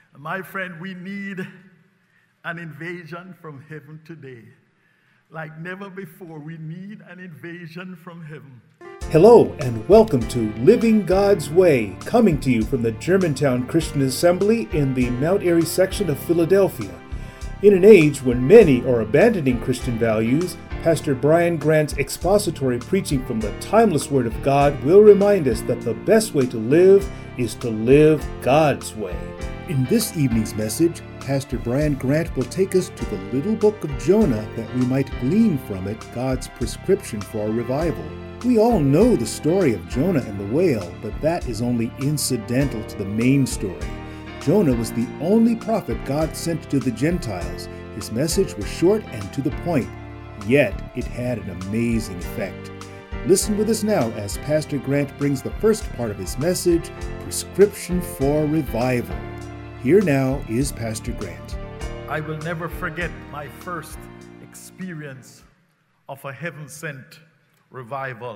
My friend, we need an invasion from heaven today. Like never before, we need an invasion from heaven. Hello and welcome to Living God's Way, coming to you from the Germantown Christian Assembly in the Mount Airy section of Philadelphia. In an age when many are abandoning Christian values, Pastor Brian Grant's expository preaching from the timeless Word of God will remind us that the best way to live is to live God's way. In this evening's message, Pastor Brian Grant will take us to the little book of Jonah that we might glean from it God's prescription for our revival. We all know the story of Jonah and the whale, but that is only incidental to the main story. Jonah was the only prophet God sent to the Gentiles. His message was short and to the point, yet it had an amazing effect. Listen with us now as Pastor Grant brings the first part of his message, Prescription for Revival. Here now is Pastor Grant. I will never forget my first experience of a heaven-sent revival.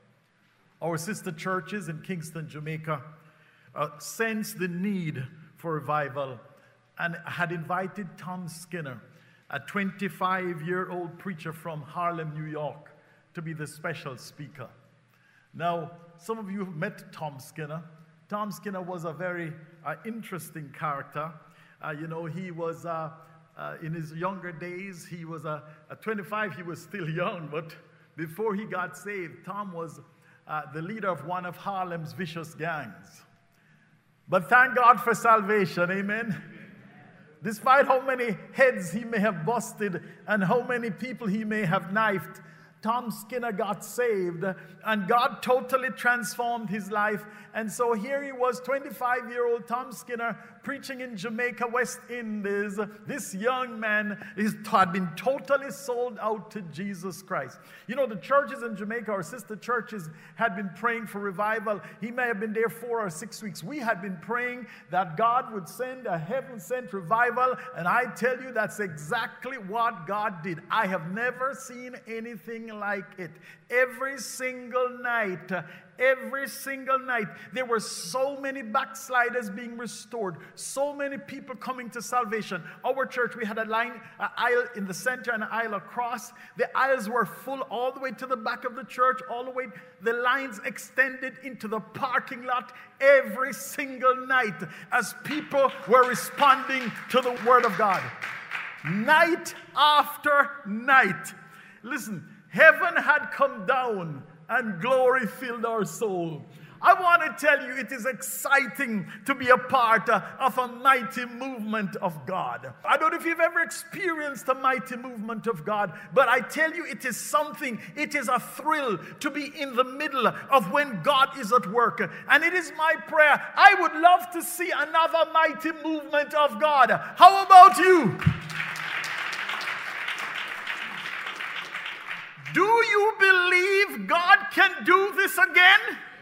Our sister churches in Kingston, Jamaica, sensed the need for revival and had invited Tom Skinner, a 25-year-old preacher from Harlem, New York, to be the special speaker. Now, some of you have met Tom Skinner. Tom Skinner was a very interesting character. He was, in his younger days, he was at 25, he was still young, but before he got saved, Tom was the leader of one of Harlem's vicious gangs. But thank God for salvation, amen? Despite how many heads he may have busted and how many people he may have knifed, Tom Skinner got saved, and God totally transformed his life. And so here he was, 25-year-old Tom Skinner, preaching in Jamaica, West Indies. This young man had been totally sold out to Jesus Christ. You know, the churches in Jamaica, our sister churches, had been praying for revival. He may have been there 4 or 6 weeks. We had been praying that God would send a heaven-sent revival, and I tell you, that's exactly what God did. I have never seen anything like it. Every single night, there were so many backsliders being restored, so many people coming to salvation. Our church, we had an aisle in the center and an aisle across. The aisles were full all the way to the back of the church, all the way, the lines extended into the parking lot every single night as people were responding to the Word of God. Night after night. Listen, heaven had come down and glory filled our soul. I want to tell you, it is exciting to be a part of a mighty movement of God. I don't know if you've ever experienced a mighty movement of God, but I tell you, it is something, it is a thrill to be in the middle of when God is at work. And it is my prayer, I would love to see another mighty movement of God. How about you? Do you believe God can do this again?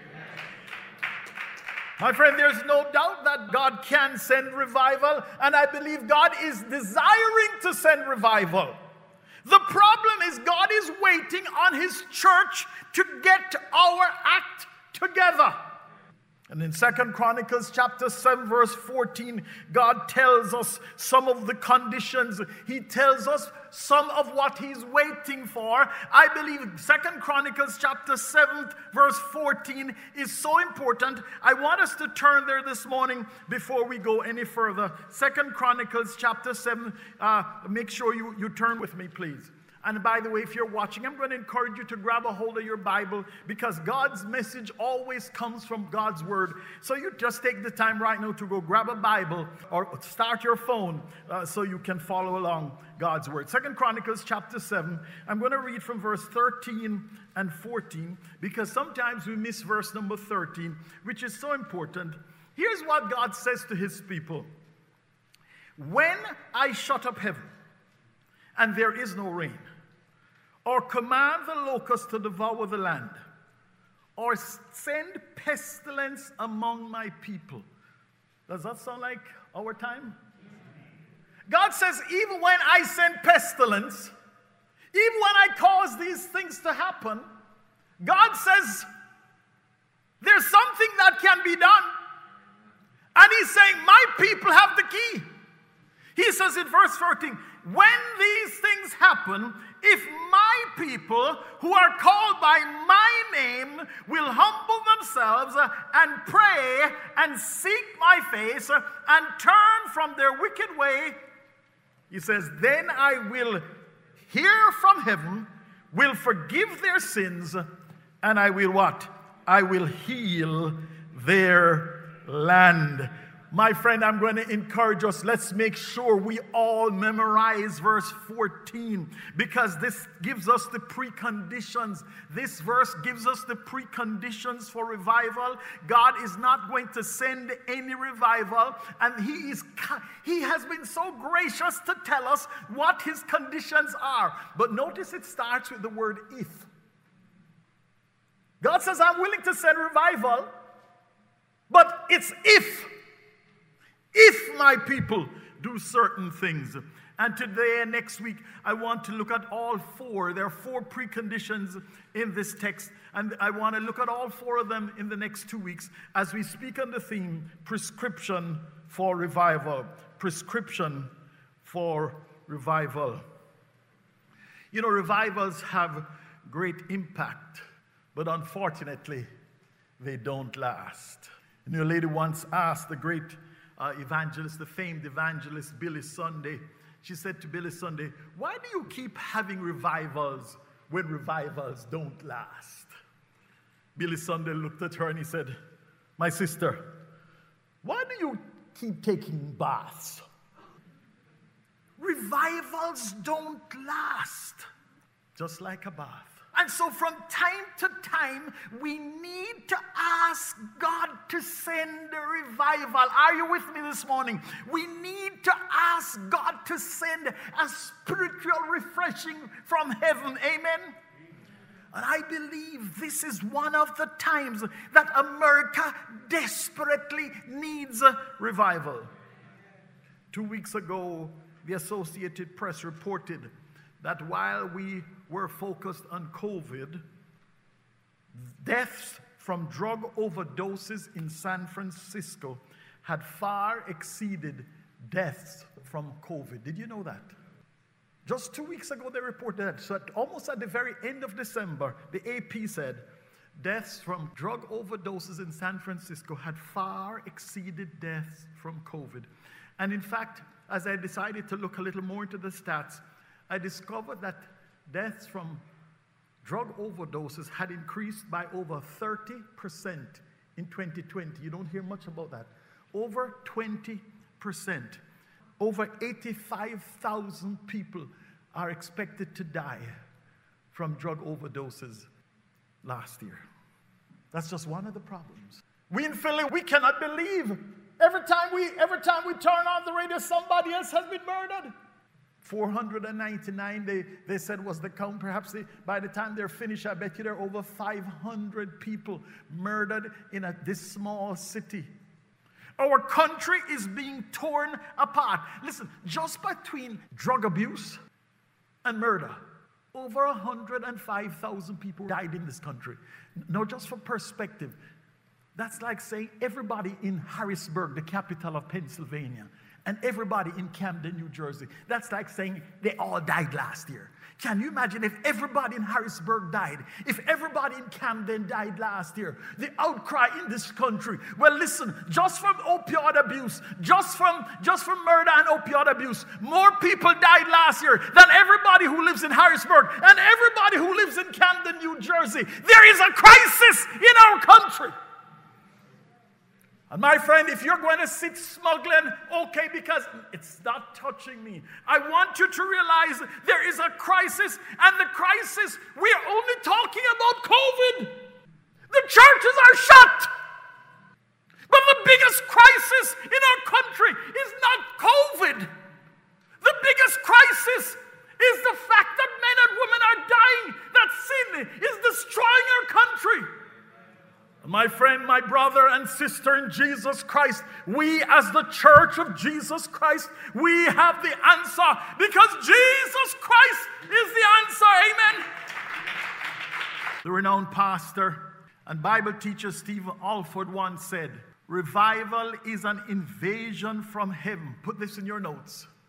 My friend, there's no doubt that God can send revival, and I believe God is desiring to send revival. The problem is God is waiting on His church to get our act together. And in 2 Chronicles chapter 7 verse 14, God tells us some of the conditions. He tells us some of what He's waiting for. I believe 2 Chronicles chapter 7 verse 14 is so important. I want us to turn there this morning before we go any further. 2 Chronicles chapter 7, make sure you turn with me, please. And by the way, if you're watching, I'm going to encourage you to grab a hold of your Bible because God's message always comes from God's Word. So you just take the time right now to go grab a Bible or start your phone so you can follow along God's Word. 2 Chronicles chapter 7, I'm going to read from verse 13 and 14 because sometimes we miss verse number 13, which is so important. Here's what God says to His people. When I shut up heaven, and there is no rain, or command the locusts to devour the land, or send pestilence among my people. Does that sound like our time? God says, even when I send pestilence, even when I cause these things to happen, God says, there's something that can be done. And He's saying, my people have the key. He says in verse 13, when these things happen, if my people who are called by my name will humble themselves and pray and seek my face and turn from their wicked way, he says, then I will hear from heaven, will forgive their sins, and I will what? I will heal their land. My friend, I'm going to encourage us. Let's make sure we all memorize verse 14, because this gives us the preconditions. This verse gives us the preconditions for revival. God is not going to send any revival, and He has been so gracious to tell us what His conditions are. But notice it starts with the word if. God says, I'm willing to send revival, but it's if my people do certain things. And today and next week, I want to look at all four. There are four preconditions in this text, and I want to look at all four of them in the next 2 weeks as we speak on the theme, prescription for revival. Prescription for revival. You know, revivals have great impact, but unfortunately, they don't last. And your lady once asked the great evangelist, the famed evangelist Billy Sunday, she said to Billy Sunday, why do you keep having revivals when revivals don't last? Billy Sunday looked at her and he said, my sister, why do you keep taking baths? Revivals don't last, just like a bath. And so from time to time, we need to ask God to send a revival. Are you with me this morning? We need to ask God to send a spiritual refreshing from heaven. Amen? And I believe this is one of the times that America desperately needs a revival. 2 weeks ago, the Associated Press reported that while we were focused on COVID, deaths from drug overdoses in San Francisco had far exceeded deaths from COVID. Did you know that? Just 2 weeks ago, they reported that. So almost at the very end of December, the AP said deaths from drug overdoses in San Francisco had far exceeded deaths from COVID. And in fact, as I decided to look a little more into the stats, I discovered that deaths from drug overdoses had increased by over 30% in 2020. You don't hear much about that. Over 20%. Over 85,000 people are expected to die from drug overdoses last year. That's just one of the problems. We in Philly, we cannot believe every time we turn on the radio, somebody else has been murdered. 499, they said was the count. Perhaps by the time they're finished, I bet you there are over 500 people murdered in this small city. Our country is being torn apart. Listen, just between drug abuse and murder, over 105,000 people died in this country. Now, just for perspective, that's like saying everybody in Harrisburg, the capital of Pennsylvania, and everybody in Camden, New Jersey. That's like saying they all died last year. Can you imagine if everybody in Harrisburg died? If everybody in Camden died last year? The outcry in this country. Well, listen, just from opioid abuse, just from murder and opioid abuse, more people died last year than everybody who lives in Harrisburg and everybody who lives in Camden, New Jersey. There is a crisis in our country. And my friend, if you're going to sit smuggling, okay, because it's not touching me. I want you to realize there is a crisis, and the crisis, we are only talking about COVID. The churches are shut. But the biggest crisis in our country is not COVID. The biggest crisis is the fact that men and women are dying, that sin is destroying our country. My friend, my brother and sister in Jesus Christ, we as the church of Jesus Christ, we have the answer because Jesus Christ is the answer. Amen. The renowned pastor and Bible teacher Stephen Alford once said, revival is an invasion from heaven. Put this in your notes.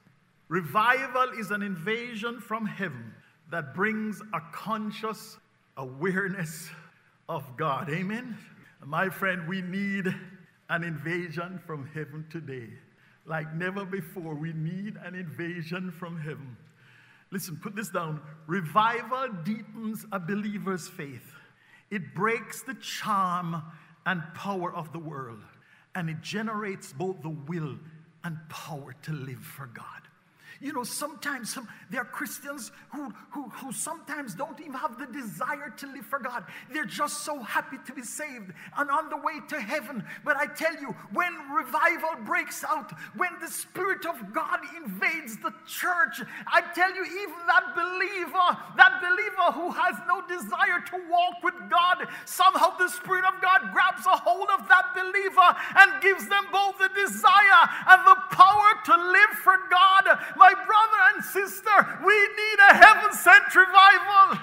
Revival is an invasion from heaven that brings a conscious awareness of God. Amen? My friend, we need an invasion from heaven today. Like never before, we need an invasion from heaven. Listen, put this down. Revival deepens a believer's faith. It breaks the charm and power of the world, and it generates both the will and power to live for God. You know, sometimes there are Christians who sometimes don't even have the desire to live for God. They're just so happy to be saved and on the way to heaven. But I tell you, when revival breaks out, when the Spirit of God invades the church, I tell you, even that believer who has no desire to walk with God, somehow the Spirit of God grabs a hold of that believer and gives them both the desire and the power to live for God. My brother and sister, we need a heaven-sent revival.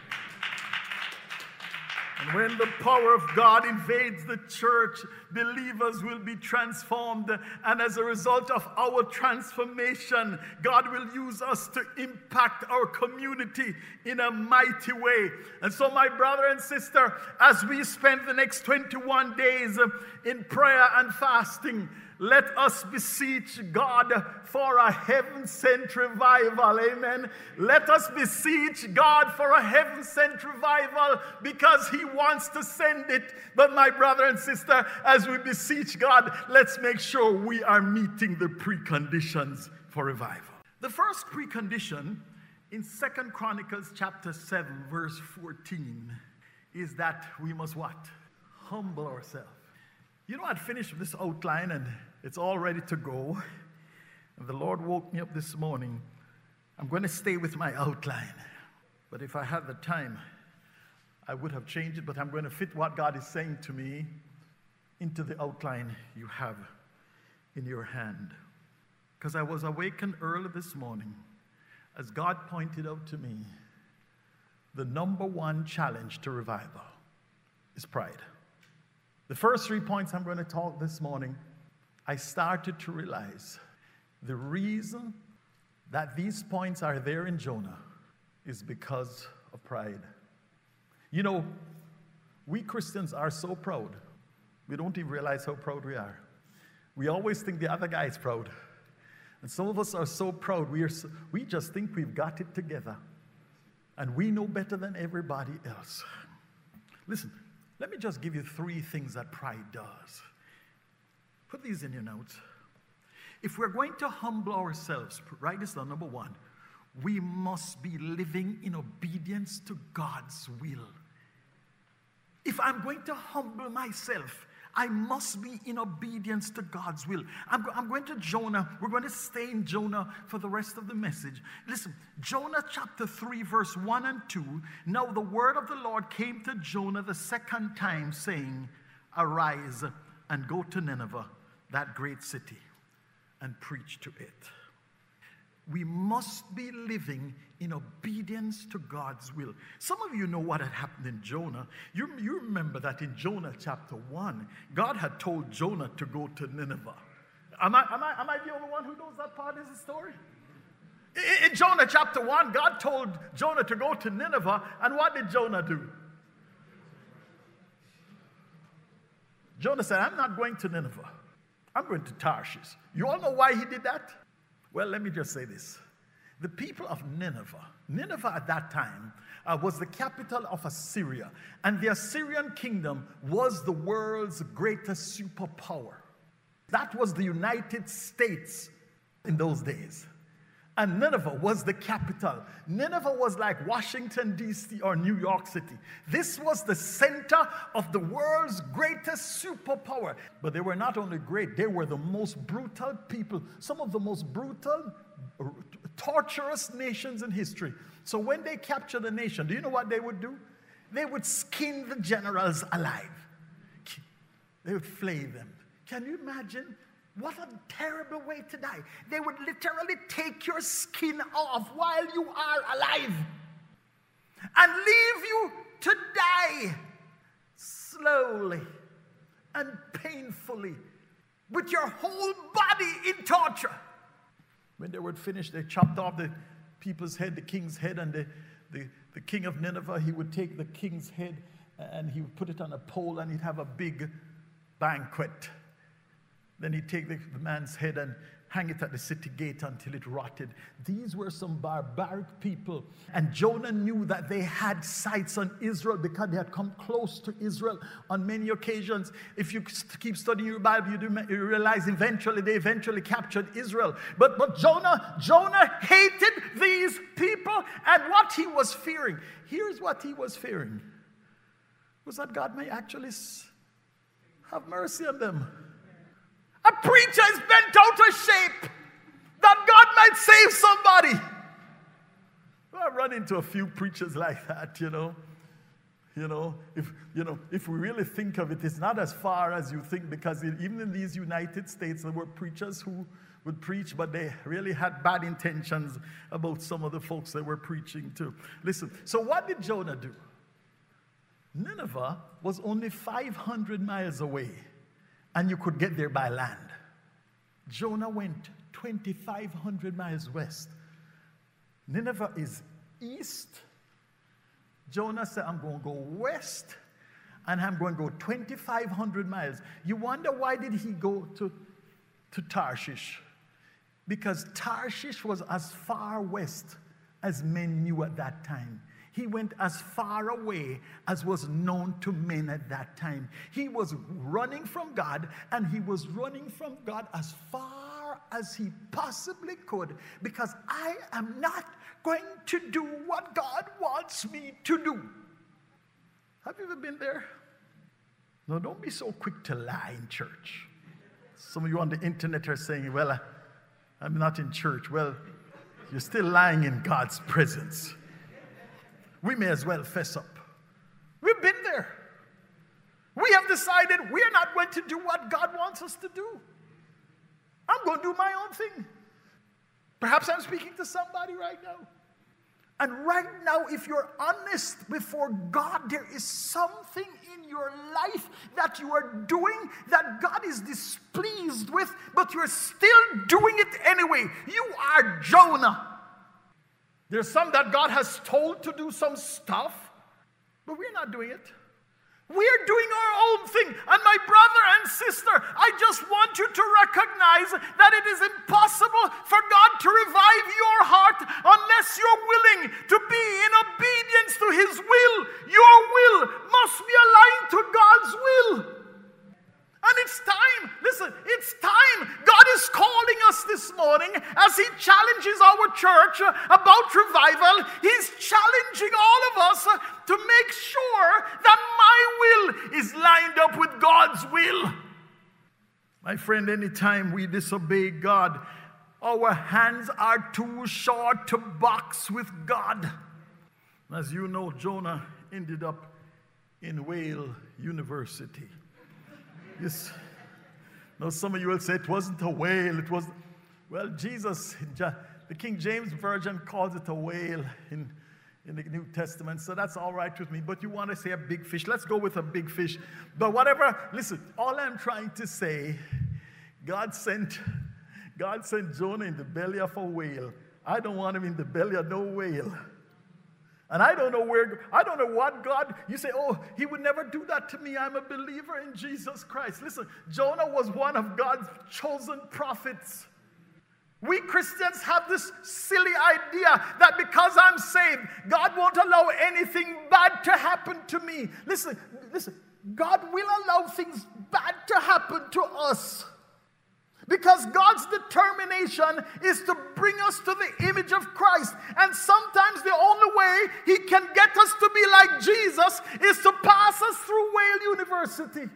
And when the power of God invades the church, believers will be transformed. And as a result of our transformation, God will use us to impact our community in a mighty way. And so, my brother and sister, as we spend the next 21 days in prayer and fasting, let us beseech God for a heaven-sent revival. Amen. Let us beseech God for a heaven-sent revival because He wants to send it. But my brother and sister, as we beseech God, let's make sure we are meeting the preconditions for revival. The first precondition in 2 Chronicles chapter 7, verse 14 is that we must what? Humble ourselves. You know, I'd finished this outline and it's all ready to go. And the Lord woke me up this morning. I'm going to stay with my outline. But if I had the time, I would have changed it. But I'm going to fit what God is saying to me into the outline you have in your hand. Because I was awakened early this morning as God pointed out to me the number one challenge to revival is pride. The first 3 points I'm going to talk this morning, I started to realize the reason that these points are there in Jonah is because of pride. You know, we Christians are so proud. We don't even realize how proud we are. We always think the other guy is proud. And some of us are so proud, we just think we've got it together. And we know better than everybody else. Listen. Let me just give you 3 things that pride does. Put these in your notes. If we're going to humble ourselves, write this down, number 1, we must be living in obedience to God's will. If I'm going to humble myself, I must be in obedience to God's will. I'm going to Jonah. We're going to stay in Jonah for the rest of the message. Listen, Jonah chapter 3, verse 1 and 2. Now the word of the Lord came to Jonah the second time, saying, Arise and go to Nineveh, that great city, and preach to it. We must be living in obedience to God's will. Some of you know what had happened in Jonah. You remember that in Jonah chapter 1, God had told Jonah to go to Nineveh. Am I the only one who knows that part of the story? In Jonah chapter 1, God told Jonah to go to Nineveh, and what did Jonah do? Jonah said, I'm not going to Nineveh. I'm going to Tarshish. You all know why he did that? Well, let me just say this. The people of Nineveh at that time was the capital of Assyria. And the Assyrian kingdom was the world's greatest superpower. That was the United States in those days. And Nineveh was the capital. Nineveh was like Washington, D.C. or New York City. This was the center of the world's greatest superpower. But they were not only great, they were the most brutal people, some of the most brutal, torturous nations in history. So when they captured a nation, do you know what they would do? They would skin the generals alive. They would flay them. Can you imagine? What a terrible way to die. They would literally take your skin off while you are alive and leave you to die slowly and painfully with your whole body in torture. When they were finished, they chopped off the people's head, the king's head, and the king of Nineveh, he would take the king's head and he would put it on a pole and he'd have a big banquet. Then he'd take the man's head and hang it at the city gate until it rotted. These were some barbaric people. And Jonah knew that they had sights on Israel because they had come close to Israel on many occasions. If you keep studying your Bible, you realize they eventually captured Israel. But Jonah hated these people, and what he was fearing, here's what he was fearing, was that God may actually have mercy on them. A preacher is bent out of shape that God might save somebody. Well, I run into a few preachers like that, If we really think of it, it's not as far as you think, because even in these United States, there were preachers who would preach, but they really had bad intentions about some of the folks they were preaching to. Listen, so what did Jonah do? Nineveh was only 500 miles away, and you could get there by land. Jonah went 2,500 miles west. Nineveh is east. Jonah said, I'm going to go west, and I'm going to go 2,500 miles. You wonder why did he go to Tarshish? Because Tarshish was as far west as men knew at that time. He went as far away as was known to men at that time. He was running from God, and he was running from God as far as he possibly could, because I am not going to do what God wants me to do. Have you ever been there? No, don't be so quick to lie in church. Some of you on the internet are saying, well, I'm not in church. Well, you're still lying in God's presence. We may as well fess up. We've been there. We have decided we're not going to do what God wants us to do. I'm going to do my own thing. Perhaps I'm speaking to somebody right now. And right now, if you're honest before God, there is something in your life that you are doing that God is displeased with, but you're still doing it anyway. You are Jonah. There's some that God has told to do some stuff, but we're not doing it. We're doing our own thing. And my brother and sister, I just want you to recognize that it is impossible for God to revive your heart unless you're willing to be in obedience to His will. Your will must be aligned to God's will. And it's time, listen, it's time. God is calling us this morning as He challenges our church about revival. He's challenging all of us to make sure that my will is lined up with God's will. My friend, anytime we disobey God, our hands are too short to box with God. As you know, Jonah ended up in Whale University. Yes. Now some of you will say it wasn't a whale. It was, well, Jesus, the King James Version calls it a whale in the New Testament, so that's all right with me. But you want to say a big fish. Let's go with a big fish. But whatever, listen, all I'm trying to say, God sent Jonah in the belly of a whale. I don't want him in the belly of no whale. And I don't know what God, you say, oh, He would never do that to me. I'm a believer in Jesus Christ. Listen, Jonah was one of God's chosen prophets. We Christians have this silly idea that because I'm saved, God won't allow anything bad to happen to me. Listen, God will allow things bad to happen to us. Because God's determination is to bring us to the image of Christ. And sometimes the only way He can get us to be like Jesus is to pass us through Whale University.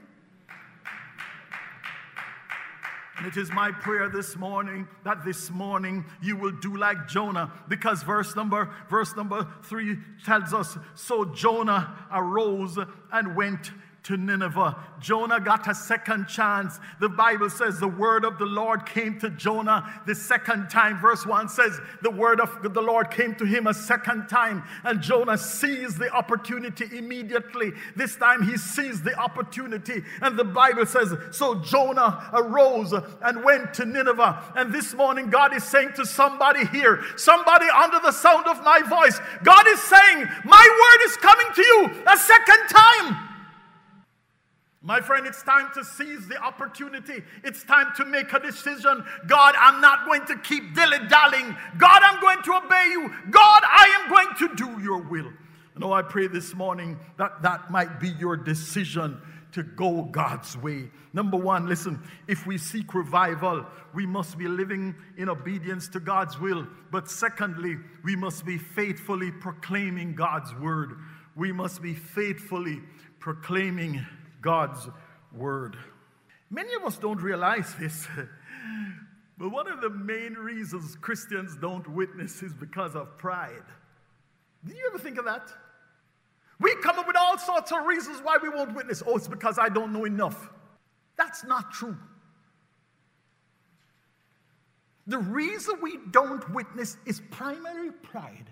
And it is my prayer this morning that this morning you will do like Jonah. Because verse number 3 tells us, so Jonah arose and went to Nineveh. Jonah got a second chance. The Bible says the word of the Lord came to Jonah the second time. Verse 1 says the word of the Lord came to him a second time, and Jonah seized the opportunity immediately. This time he seized the opportunity, and the Bible says, so Jonah arose and went to Nineveh. And this morning God is saying to somebody here, somebody under the sound of my voice, God is saying, my word is coming to you a second time. My friend, it's time to seize the opportunity. It's time to make a decision. God, I'm not going to keep dilly-dallying. God, I'm going to obey you. God, I am going to do your will. And I pray this morning that that might be your decision to go God's way. Number one, listen, if we seek revival, we must be living in obedience to God's will. But secondly, we must be faithfully proclaiming God's word. We must be faithfully proclaiming God's word. Many of us don't realize this, but one of the main reasons Christians don't witness is because of pride. Did you ever think of that? We come up with all sorts of reasons why we won't witness. Oh, it's because I don't know enough. That's not true. The reason we don't witness is primary pride.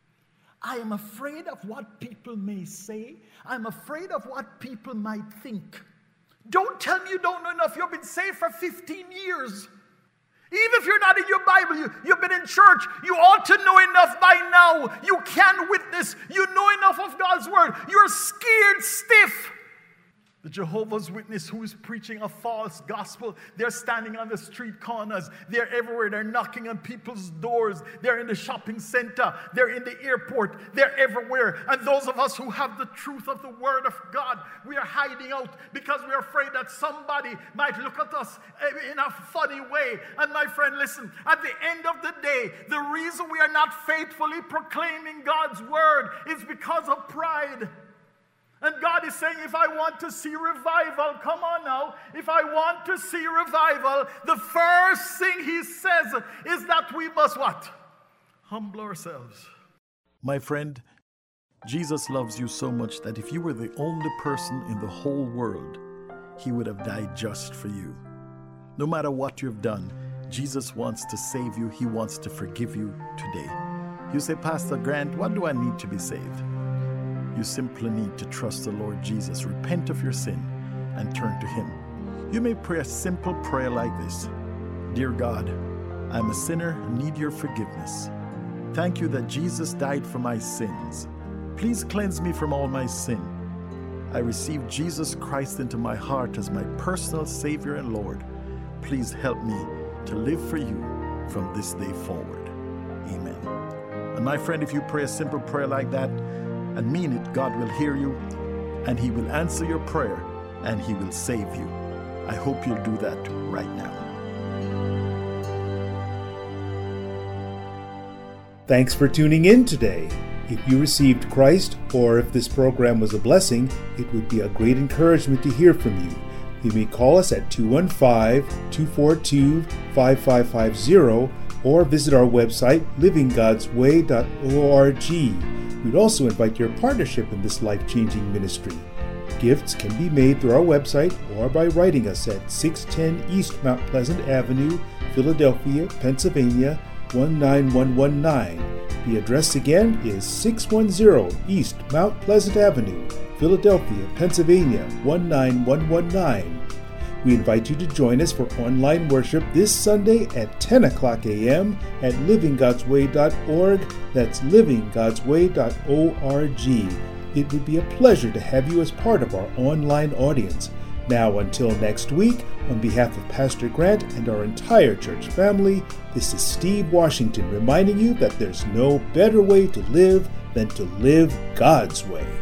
I am afraid of what people may say. I'm afraid of what people might think. Don't tell me you don't know enough. You've been saved for 15 years. Even if you're not in your Bible, you've been in church, you ought to know enough by now. You can witness. You know enough of God's word. You're scared stiff. The Jehovah's Witness who is preaching a false gospel, they're standing on the street corners. They're everywhere. They're knocking on people's doors. They're in the shopping center. They're in the airport. They're everywhere. And those of us who have the truth of the word of God, we are hiding out because we're afraid that somebody might look at us in a funny way. And my friend, listen, at the end of the day, the reason we are not faithfully proclaiming God's word is because of pride. And God is saying, if I want to see revival, come on now, if I want to see revival, the first thing he says is that we must what? Humble ourselves. My friend, Jesus loves you so much that if you were the only person in the whole world, he would have died just for you. No matter what you've done, Jesus wants to save you. He wants to forgive you today. You say, Pastor Grant, what do I need to be saved? You simply need to trust the Lord Jesus, repent of your sin, and turn to him. You may pray a simple prayer like this. Dear God, I'm a sinner and need your forgiveness. Thank you that Jesus died for my sins. Please cleanse me from all my sin. I receive Jesus Christ into my heart as my personal Savior and Lord. Please help me to live for you from this day forward. Amen. And my friend, if you pray a simple prayer like that, and mean it, God will hear you, and he will answer your prayer, and he will save you. I hope you'll do that right now. Thanks for tuning in today. If you received Christ, or if this program was a blessing, it would be a great encouragement to hear from you. You may call us at 215-242-5550 or visit our website, livinggodsway.org. We'd also invite your partnership in this life-changing ministry. Gifts can be made through our website or by writing us at 610 East Mount Pleasant Avenue, Philadelphia, Pennsylvania, 19119. The address again is 610 East Mount Pleasant Avenue, Philadelphia, Pennsylvania, 19119. We invite you to join us for online worship this Sunday at 10 o'clock a.m. at livinggodsway.org. That's livinggodsway.org. It would be a pleasure to have you as part of our online audience. Now, until next week, on behalf of Pastor Grant and our entire church family, this is Steve Washington reminding you that there's no better way to live than to live God's way.